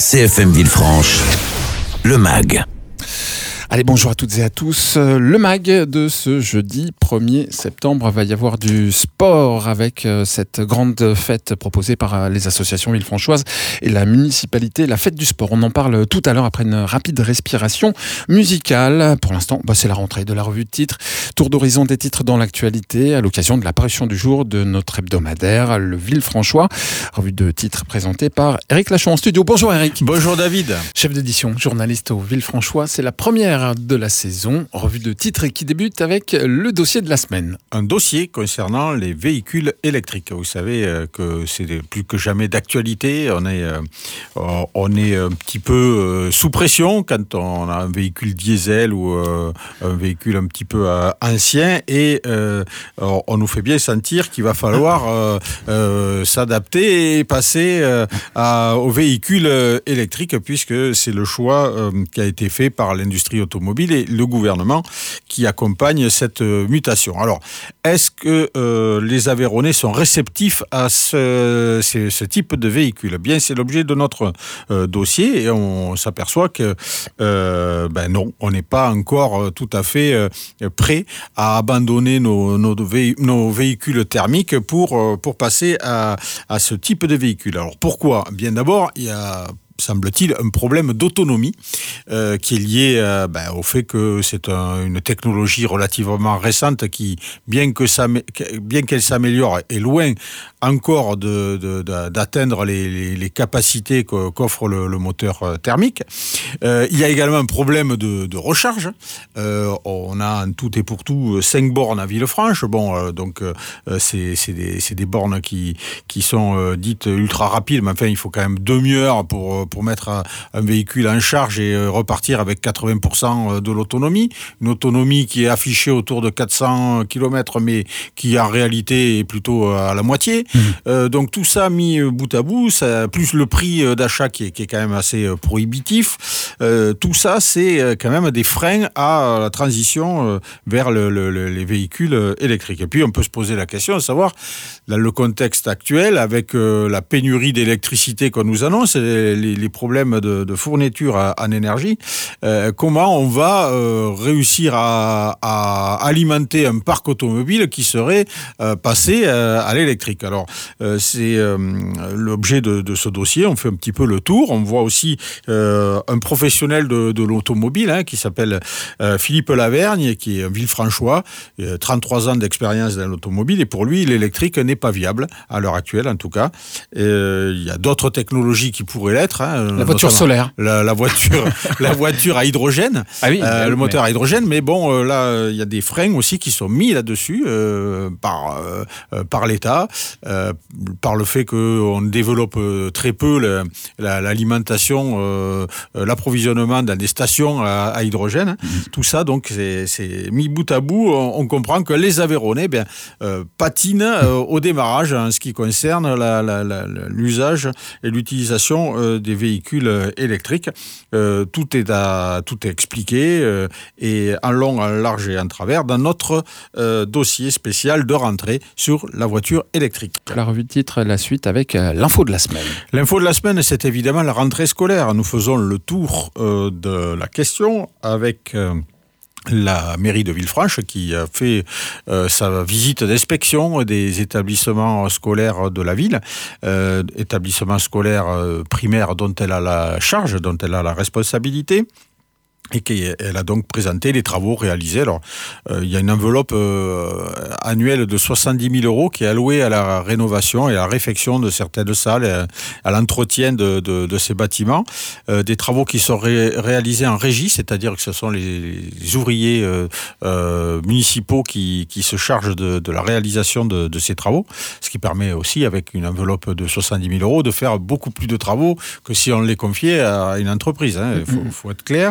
CFM Villefranche, le MAG. Allez, bonjour à toutes et à tous. Le MAG de ce jeudi 1er septembre, va y avoir du sport avec cette grande fête proposée par les associations villefranchoises et la municipalité, la fête du sport. On en parle tout à l'heure après une rapide respiration musicale. Pour l'instant, c'est la rentrée de la revue de titres. Tour d'horizon des titres dans l'actualité à l'occasion de la parution du jour de notre hebdomadaire, le Villefranchois. Revue de titres présentée par Eric Lachon en studio. Bonjour Eric. Bonjour David. Chef d'édition, journaliste au Villefranchois. C'est la première de la saison, revue de titres qui débute avec le dossier de la semaine. Un dossier concernant les véhicules électriques. Vous savez que c'est plus que jamais d'actualité. On est un petit peu sous pression quand on a un véhicule diesel ou un véhicule un petit peu ancien et on nous fait bien sentir qu'il va falloir s'adapter et passer au véhicule électrique puisque c'est le choix qui a été fait par l'industrie automobile et le gouvernement qui accompagne cette mutation. Alors, est-ce que les Aveyronnais sont réceptifs à ce type de véhicule ? Bien, c'est l'objet de notre dossier et on s'aperçoit que non, on n'est pas encore tout à fait prêt à abandonner nos véhicules thermiques pour passer à ce type de véhicule. Alors, pourquoi ? Bien d'abord, il y a semble-t-il, un problème d'autonomie qui est lié au fait que c'est une technologie relativement récente qui, bien qu'elle s'améliore, est loin encore d'atteindre les capacités qu'offre le moteur thermique. Il y a également un problème de recharge. On a en tout et pour tout 5 bornes à Villefranche. C'est des bornes qui sont dites ultra rapides, mais enfin, il faut quand même demi-heure pour mettre un véhicule en charge et repartir avec 80% de l'autonomie. Une autonomie qui est affichée autour de 400 km, mais qui en réalité est plutôt à la moitié. Donc tout ça mis bout à bout, plus le prix d'achat qui est quand même assez prohibitif, tout ça c'est quand même des freins à la transition vers les véhicules électriques. Et puis on peut se poser la question de savoir, dans le contexte actuel, avec la pénurie d'électricité qu'on nous annonce, les problèmes de fourniture en énergie, comment on va réussir à alimenter un parc automobile qui serait passé à l'électrique. Alors, c'est l'objet de ce dossier. On fait un petit peu le tour. On voit aussi un professionnel de l'automobile qui s'appelle Philippe Lavergne, qui est un Villefranchois, 33 ans d'expérience dans l'automobile, et pour lui, l'électrique n'est pas viable, à l'heure actuelle en tout cas. Il y a d'autres technologies qui pourraient l'être. La voiture solaire. La voiture à hydrogène, le moteur à hydrogène, mais bon, là, il y a des freins aussi qui sont mis là-dessus par l'État, par le fait qu'on développe très peu l'alimentation, l'approvisionnement dans des stations à hydrogène. Tout ça, donc, c'est mis bout à bout. On comprend que les Aveyronnais patinent au démarrage en ce qui concerne l'usage et l'utilisation des véhicules électriques. Tout est expliqué et en long, en large et en travers dans notre dossier spécial de rentrée sur la voiture électrique. La revue de titre, la suite avec l'info de la semaine. L'info de la semaine, c'est évidemment la rentrée scolaire. Nous faisons le tour de la question avec la mairie de Villefranche qui a fait sa visite d'inspection des établissements scolaires de la ville, établissements scolaires primaires dont elle a la charge, dont elle a la responsabilité. Et elle a donc présenté les travaux réalisés. Alors, il y a une enveloppe annuelle de 70 000 euros qui est allouée à la rénovation et à la réfection de certaines salles, à l'entretien de ces bâtiments. Des travaux qui sont réalisés en régie, c'est-à-dire que ce sont les ouvriers municipaux qui se chargent de la réalisation de ces travaux, ce qui permet aussi, avec une enveloppe de 70 000 euros, de faire beaucoup plus de travaux que si on les confiait à une entreprise. Il faut être clair.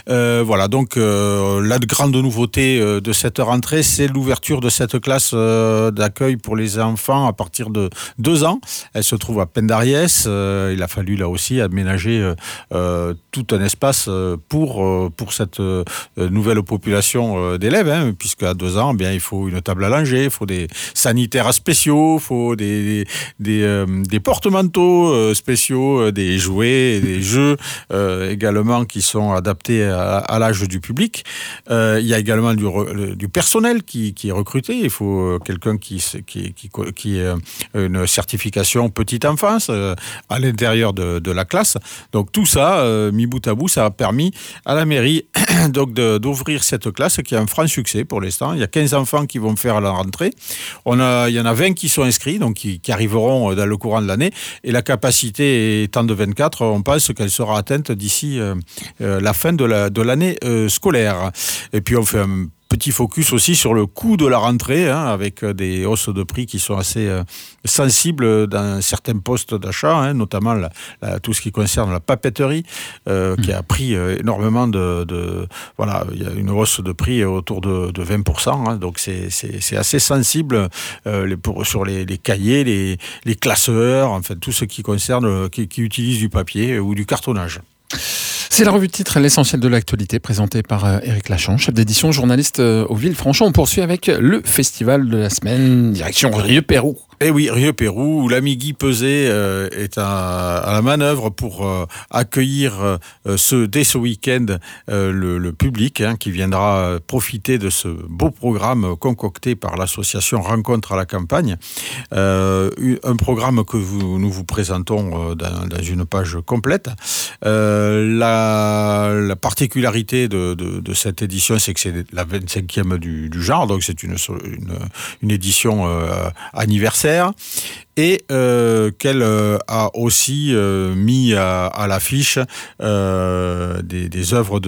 Voilà, donc la grande nouveauté de cette rentrée, c'est l'ouverture de cette classe d'accueil pour les enfants à partir de 2 ans. Elle se trouve à Pendarriès. Il a fallu là aussi aménager tout un espace pour cette nouvelle population d'élèves, hein, puisque à 2 ans, bien, il faut une table à langer, il faut des sanitaires spéciaux, il faut des porte-manteaux spéciaux, des jouets, des jeux également qui sont adaptés à l'âge du public. Il y a également du personnel qui est recruté. Il faut quelqu'un qui ait une certification petite enfance à l'intérieur de la classe. Donc tout ça, mis bout à bout, ça a permis à la mairie donc d'ouvrir cette classe qui a un franc succès pour l'instant. Il y a 15 enfants qui vont faire la rentrée. Il y en a 20 qui sont inscrits, donc qui arriveront dans le courant de l'année. Et la capacité étant de 24, on pense qu'elle sera atteinte d'ici la fin de l'année scolaire. Et puis on fait un petit focus aussi sur le coût de la rentrée, hein, avec des hausses de prix qui sont assez sensibles dans certains postes d'achat, hein, notamment tout ce qui concerne la papeterie, qui a pris énormément voilà, il y a une hausse de prix autour de 20%, hein, donc c'est assez sensible sur les cahiers, les classeurs, enfin tout ce qui concerne, qui utilise du papier ou du cartonnage. C'est la revue de titre, l'essentiel de l'actualité, présentée par Éric Lachon, chef d'édition, journaliste au Villefranche. On poursuit avec le festival de la semaine, direction Rieux-Pérou. Eh oui, Rieux-Pérou, où l'ami Guy Peuzet est à la manœuvre pour accueillir dès ce week-end le public, hein, qui viendra profiter de ce beau programme concocté par l'association Rencontre à la campagne. Un programme que nous vous présentons dans une page complète. La particularité de cette édition, c'est que c'est la 25e du genre, donc c'est une édition anniversaire. Et qu'elle a aussi mis à l'affiche des œuvres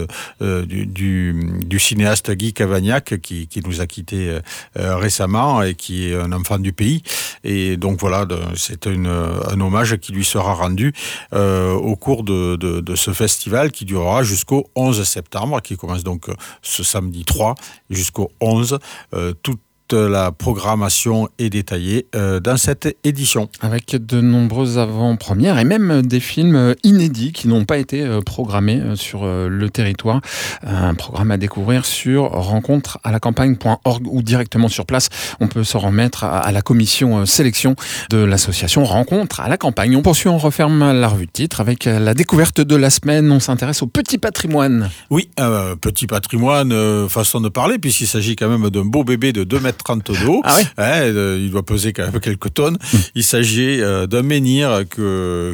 du cinéaste Guy Cavagnac qui nous a quittés récemment et qui est un enfant du pays. Et donc voilà, c'est un hommage qui lui sera rendu au cours de ce festival qui durera jusqu'au 11 septembre, qui commence donc ce samedi 3 jusqu'au 11. Toute la programmation est détaillée dans cette édition. Avec de nombreuses avant-premières et même des films inédits qui n'ont pas été programmés sur le territoire. Un programme à découvrir sur rencontrealacampagne.org ou directement sur place. On peut se remettre à la commission sélection de l'association Rencontre à la campagne. On poursuit, on referme la revue de titre avec la découverte de la semaine. On s'intéresse au petit patrimoine. Oui, petit patrimoine, façon de parler, puisqu'il s'agit quand même d'un beau bébé de 2,30 m d'eau. Ah oui. Il doit peser quand même quelques tonnes. Il s'agit d'un menhir que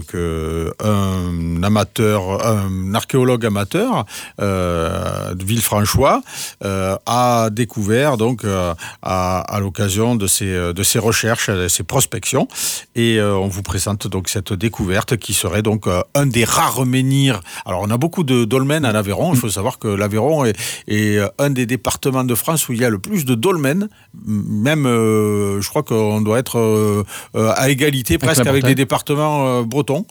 un archéologue amateur de Villefranchois a découvert donc à l'occasion de ses recherches, de ses prospections. Et on vous présente donc cette découverte qui serait donc un des rares menhirs. Alors on a beaucoup de dolmens en Aveyron. Il faut savoir que l'Aveyron est un des départements de France où il y a le plus de dolmens. Même, je crois qu'on doit être à égalité presque avec les départements bretons.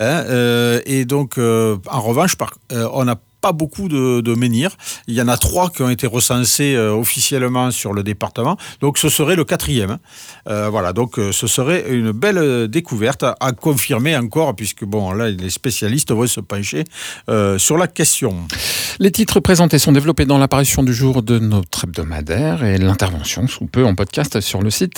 Et donc, en revanche, on n'a pas beaucoup de menhirs. Il y en a 3 qui ont été recensés officiellement sur le département. Donc, ce serait le 4e. Voilà, donc ce serait une belle découverte à confirmer encore, puisque bon, là, les spécialistes vont se pencher sur la question. Les titres présentés sont développés dans l'apparition du jour de notre hebdomadaire et l'intervention sous peu en podcast sur le site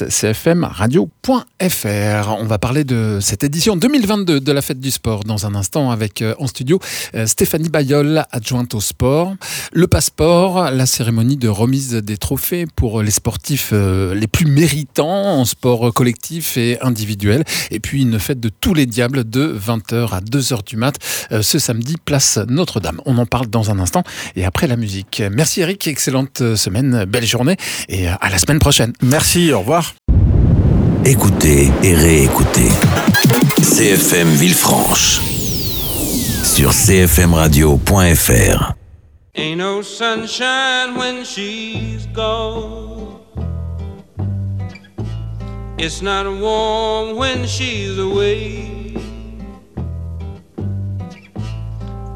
cfmradio.fr. On va parler de cette édition 2022 de la Fête du Sport dans un instant avec en studio Stéphanie Bayol, adjointe au sport. Le passeport, la cérémonie de remise des trophées pour les sportifs les plus méritants en sport collectif et individuel. Et puis une fête de tous les diables de 20h à 2h du mat ce samedi, place Notre-Dame. On en parle dans un instant et après la musique. Merci Eric, excellente semaine, belle journée et à la semaine prochaine. Merci, au revoir. Écoutez et réécoutez CFM Villefranche sur cfmradio.fr. Ain't no sunshine when she's gone. It's not warm when she's away.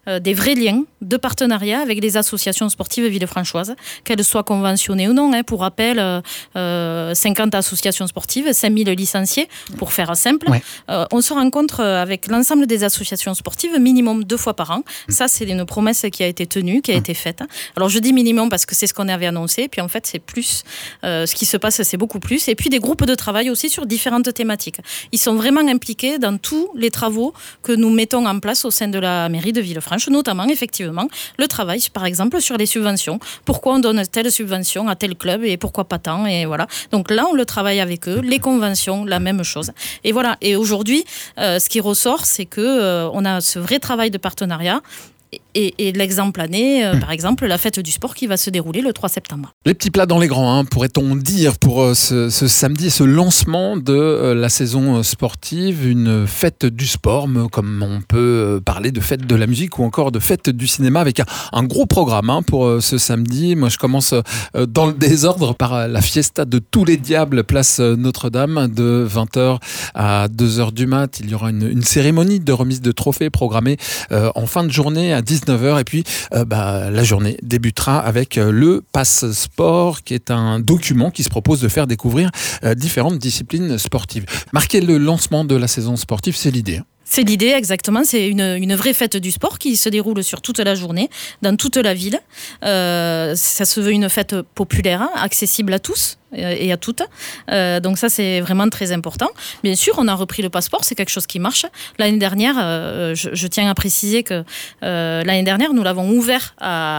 des vrais liens de partenariat avec les associations sportives villefranchoises, qu'elles soient conventionnées ou non. Pour rappel, 50 associations sportives, 5000 licenciés, pour faire simple. Ouais. On se rencontre avec l'ensemble des associations sportives minimum 2 fois par an. Ça, c'est une promesse qui a été tenue, qui a été faite. Alors, je dis minimum parce que c'est ce qu'on avait annoncé, puis en fait, c'est plus. Ce qui se passe, c'est beaucoup plus. Et puis, des groupes de travail aussi sur différentes thématiques. Ils sont vraiment impliqués dans tous les travaux que nous mettons en place au sein de la mairie de Villefranche, notamment, effectivement, le travail, par exemple, sur les subventions. Pourquoi on donne telle subvention à tel club et pourquoi pas tant, et voilà. Donc là, on le travaille avec eux. Les conventions, la même chose. Et voilà. Et aujourd'hui, ce qui ressort, c'est que on a ce vrai travail de partenariat. Et l'exemple année, par exemple, la fête du sport qui va se dérouler le 3 septembre. Les petits plats dans les grands, hein, pourrait-on dire, pour ce samedi, ce lancement de la saison sportive, une fête du sport, comme on peut parler de fête de la musique ou encore de fête du cinéma, avec un gros programme pour ce samedi. Moi, je commence dans le désordre par la fiesta de tous les diables, place Notre-Dame, de 20h à 2h du mat. Il y aura une cérémonie de remise de trophées programmée en fin de journée à 19h, et puis la journée débutera avec le Pass Sport, qui est un document qui se propose de faire découvrir différentes disciplines sportives. Marquer le lancement de la saison sportive, c'est l'idée. C'est l'idée, exactement. C'est une vraie fête du sport qui se déroule sur toute la journée, dans toute la ville. Ça se veut une fête populaire, accessible à tous et à toutes. Donc ça, c'est vraiment très important. Bien sûr, on a repris le passeport, c'est quelque chose qui marche. L'année dernière, je tiens à préciser que l'année dernière, nous l'avons ouvert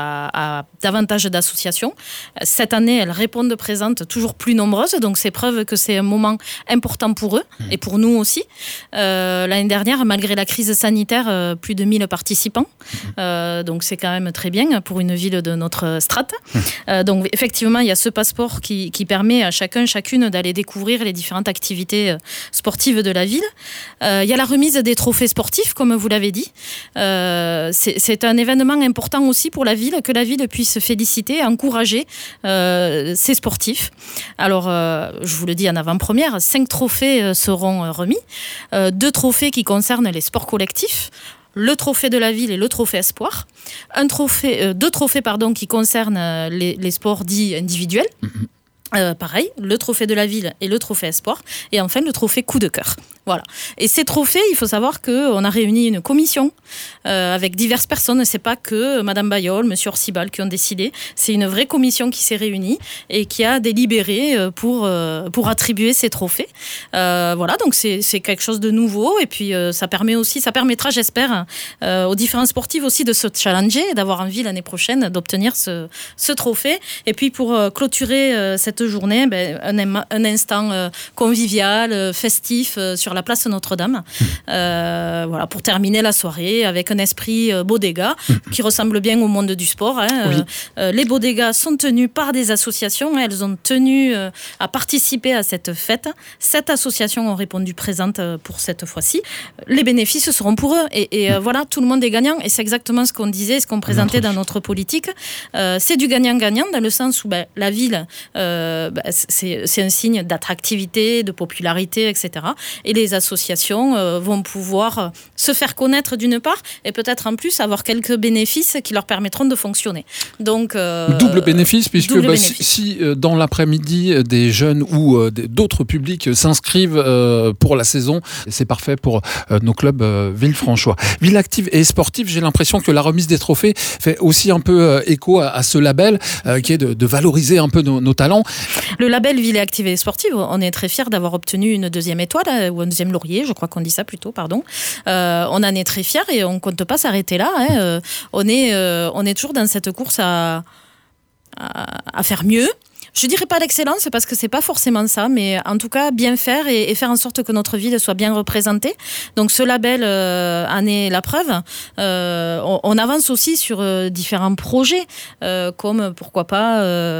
à davantage d'associations. Cette année, elles répondent présentes, toujours plus nombreuses. Donc c'est preuve que c'est un moment important pour eux et pour nous aussi. L'année dernière, malgré la crise sanitaire, plus de 1000 participants. Donc c'est quand même très bien pour une ville de notre strate. Donc effectivement, il y a ce passeport qui permet à chacune d'aller découvrir les différentes activités sportives de la ville. Il y a la remise des trophées sportifs, comme vous l'avez dit. C'est un événement important aussi pour la ville, que la ville puisse féliciter et encourager ses sportifs. Alors, je vous le dis en avant-première, 5 trophées seront remis. 2 trophées qui concernent les sports collectifs, le trophée de la ville et le trophée espoir. 2 trophées qui concernent les sports dits individuels. Pareil, le trophée de la ville et le trophée espoir. Et enfin, le trophée coup de cœur. Voilà. Et ces trophées, il faut savoir qu'on a réuni une commission avec diverses personnes. C'est pas que Madame Bayol, Monsieur Orsibal qui ont décidé. C'est une vraie commission qui s'est réunie et qui a délibéré pour attribuer ces trophées. Voilà, donc c'est quelque chose de nouveau. Et puis ça permettra, j'espère, aux différents sportifs aussi de se challenger et d'avoir envie l'année prochaine d'obtenir ce trophée. Et puis pour clôturer cette journée, un instant convivial, festif sur la place Notre-Dame. Voilà, pour terminer la soirée avec un esprit bodega qui ressemble bien au monde du sport. Oui. Les bodegas sont tenus par des associations. Elles ont tenu à participer à cette fête. 7 associations ont répondu présentes pour cette fois-ci. Les bénéfices seront pour eux. Et voilà, tout le monde est gagnant. Et c'est exactement ce qu'on disait, ce qu'on présentait dans notre politique. C'est du gagnant-gagnant dans le sens où la ville, c'est un signe d'attractivité, de popularité, etc. Et les associations vont pouvoir se faire connaître d'une part et peut-être en plus avoir quelques bénéfices qui leur permettront de fonctionner. Donc, double bénéfice, puisque si dans l'après-midi des jeunes ou d'autres publics s'inscrivent pour la saison, c'est parfait pour nos clubs villefranchois. Ville active et sportive, j'ai l'impression que la remise des trophées fait aussi un peu écho à ce label qui est de valoriser un peu nos talents. Le label Ville active et sportive, on est très fiers d'avoir obtenu une 2e étoile, ou un 2e laurier, je crois qu'on dit ça plutôt, pardon. On en est très fiers et on ne compte pas s'arrêter là. On est toujours dans cette course à faire mieux. Je dirais pas l'excellence parce que c'est pas forcément ça, mais en tout cas bien faire et faire en sorte que notre ville soit bien représentée. Donc ce label en est la preuve. On avance aussi sur différents projets, comme pourquoi pas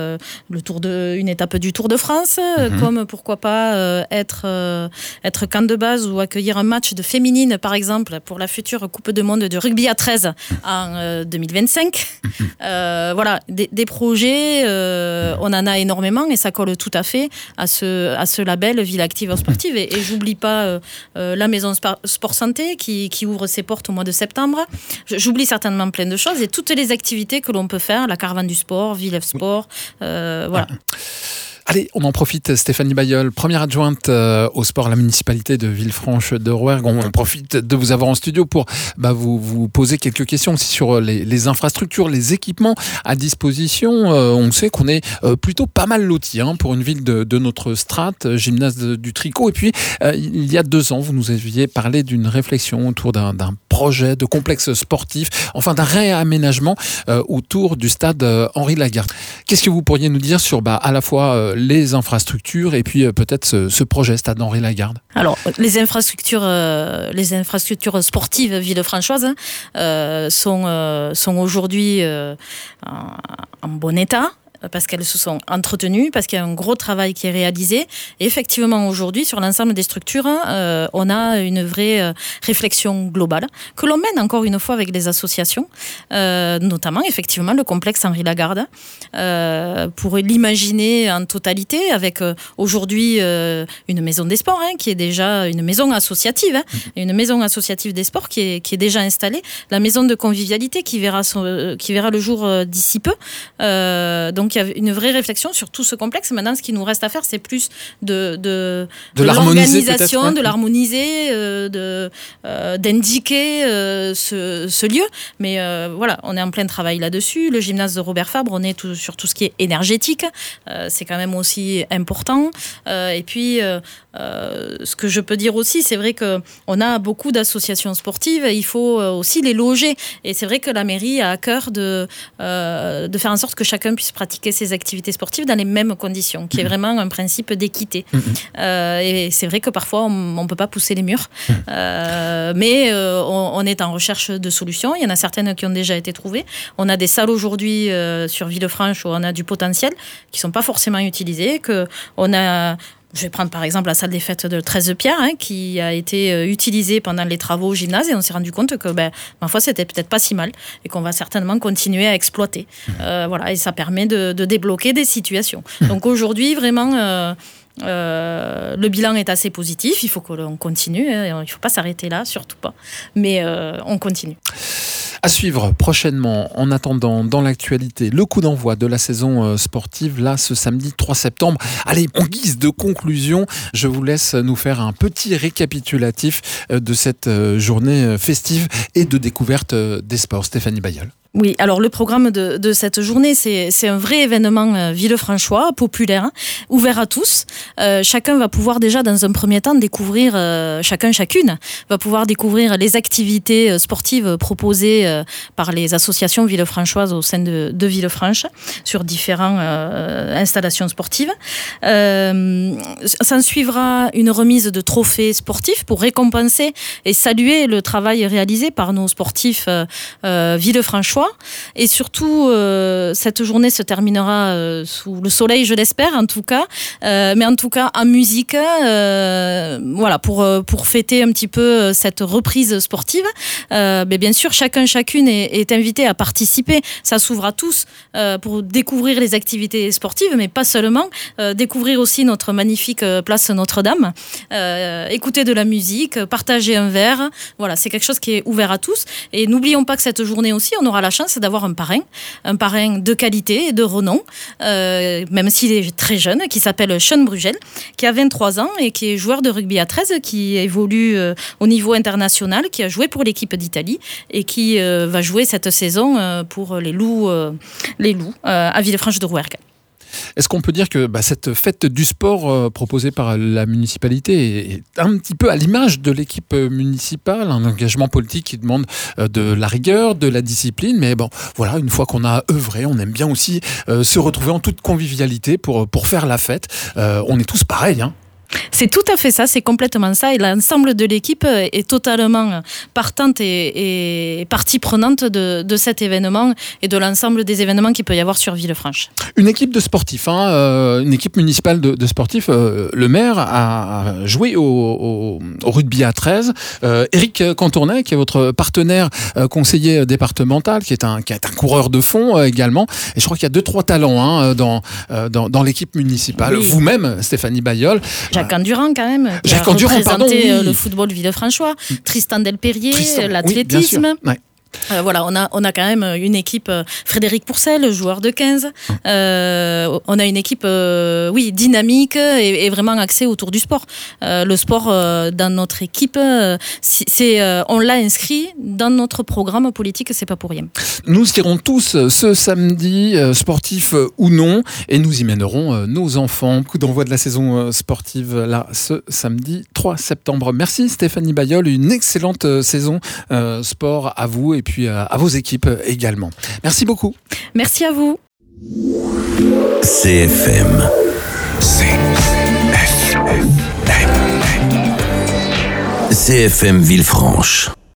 une étape du Tour de France, comme pourquoi pas être camp de base ou accueillir un match de féminine par exemple pour la future Coupe du Monde de rugby à 13 en 2025. Voilà, des projets, on en a énormément et ça colle tout à fait à ce label Ville Active Sportive. Et j'oublie pas la maison Sport Santé qui ouvre ses portes au mois de septembre. J'oublie certainement plein de choses et toutes les activités que l'on peut faire, la caravane du sport, Villef Sport, voilà. Allez, on en profite, Stéphanie Bailleul, première adjointe au sport à la municipalité de Villefranche-de-Rouergue. On profite de vous avoir en studio pour vous poser quelques questions aussi sur les infrastructures, les équipements à disposition. On sait qu'on est plutôt pas mal loti pour une ville de notre strate, gymnase du Tricot. Et puis, il y a 2 ans, vous nous aviez parlé d'une réflexion autour d'un projet de complexe sportif, enfin d'un réaménagement autour du stade Henri Lagarde. Qu'est-ce que vous pourriez nous dire sur à la fois les infrastructures et puis peut-être ce projet Stade Henri Lagarde? Alors, les infrastructures sportives villefranchoises sont aujourd'hui en bon état, parce qu'elles se sont entretenues, parce qu'il y a un gros travail qui est réalisé. Et effectivement, aujourd'hui, sur l'ensemble des structures, on a une vraie réflexion globale que l'on mène encore une fois avec les associations, notamment effectivement le complexe Henri Lagarde, pour l'imaginer en totalité, avec aujourd'hui une maison des sports, qui est déjà une maison associative, une maison associative des sports qui est déjà installée, la maison de convivialité qui verra le jour d'ici peu. Donc il y a une vraie réflexion sur tout ce complexe. Maintenant, ce qui nous reste à faire, c'est plus de l'organisation, de l'harmoniser, d'indiquer ce lieu. Mais voilà, on est en plein travail là-dessus. Le gymnase de Robert Fabre, on est sur tout ce qui est énergétique. C'est quand même aussi important. Et puis, ce que je peux dire aussi, c'est vrai qu'on a beaucoup d'associations sportives. Il faut aussi les loger. Et c'est vrai que la mairie a à cœur de faire en sorte que chacun puisse pratiquer ses activités sportives dans les mêmes conditions, qui est vraiment un principe d'équité. Et c'est vrai que parfois, on ne peut pas pousser les murs. Mais on est en recherche de solutions. Il y en a certaines qui ont déjà été trouvées. On a des salles aujourd'hui sur Villefranche où on a du potentiel qui ne sont pas forcément utilisées. Je vais prendre par exemple la salle des fêtes de 13 Pierre, qui a été utilisée pendant les travaux au gymnase et on s'est rendu compte que, ma foi, c'était peut-être pas si mal et qu'on va certainement continuer à exploiter. Voilà, et ça permet de débloquer des situations. Donc aujourd'hui, vraiment, le bilan est assez positif. Il faut que l'on continue. Il ne faut pas s'arrêter là, surtout pas. Mais on continue. À suivre prochainement, en attendant, dans l'actualité, le coup d'envoi de la saison sportive, là, ce samedi 3 septembre. Allez, en guise de conclusion, je vous laisse nous faire un petit récapitulatif de cette journée festive et de découverte des sports. Stéphanie Bailleul. Oui, alors le programme de cette journée, c'est un vrai événement villefranchois, populaire, ouvert à tous. Chacun va pouvoir déjà, dans un premier temps, découvrir, chacune, va pouvoir découvrir les activités sportives proposées par les associations villefranchoises au sein de Villefranche, sur différentes installations sportives. S'en suivra une remise de trophées sportifs pour récompenser et saluer le travail réalisé par nos sportifs villefranchois. Et surtout, cette journée se terminera sous le soleil, je l'espère, en tout cas, mais en tout cas en musique, voilà, pour fêter un petit peu cette reprise sportive. Mais bien sûr, chacune est invité à participer. Ça s'ouvre à tous pour découvrir les activités sportives, mais pas seulement, découvrir aussi notre magnifique place Notre-Dame, écouter de la musique, partager un verre. Voilà, c'est quelque chose qui est ouvert à tous. Et n'oublions pas que cette journée aussi, on aura la chance d'avoir un parrain de qualité et de renom, même s'il est très jeune, qui s'appelle Sean Brugel, qui a 23 ans et qui est joueur de rugby à 13, qui évolue au niveau international, qui a joué pour l'équipe d'Italie et qui va jouer cette saison pour les Loups à Villefranche-de-Rouergue. Est-ce qu'on peut dire que cette fête du sport proposée par la municipalité est un petit peu à l'image de l'équipe municipale, un engagement politique qui demande de la rigueur, de la discipline, mais bon, voilà, une fois qu'on a œuvré, on aime bien aussi se retrouver en toute convivialité pour faire la fête. On est tous pareils, C'est tout à fait ça, c'est complètement ça. Et l'ensemble de l'équipe est totalement partante et partie prenante de cet événement et de l'ensemble des événements qu'il peut y avoir sur Villefranche. Une équipe de sportifs, une équipe municipale de sportifs. Le maire a joué au rugby à 13. Éric Cantournet, qui est votre partenaire conseiller départemental, qui est un coureur de fond également. Et je crois qu'il y a 2-3 talents dans l'équipe municipale. Oui. Vous-même, Stéphanie Bayeul. Jacques Endurant quand même, qui Jacques a Endurant, représenté pardon, oui. le football villefranchois, Tristan Delperrier, Tristan, l'athlétisme. oui, bien sûr. Ouais. Voilà, on a quand même une équipe, Frédéric Pourcel, joueur de 15. On a une équipe, dynamique et vraiment axée autour du sport. Le sport dans notre équipe, on l'a inscrit dans notre programme politique, c'est pas pour rien. Nous irons tous ce samedi, sportifs ou non, et nous y mènerons nos enfants. Coup d'envoi de la saison sportive là, ce samedi 3 septembre. Merci Stéphanie Bayeul, une excellente saison sport à vous et puis à vos équipes également. Merci beaucoup. Merci à vous. CFM. CFM Villefranche.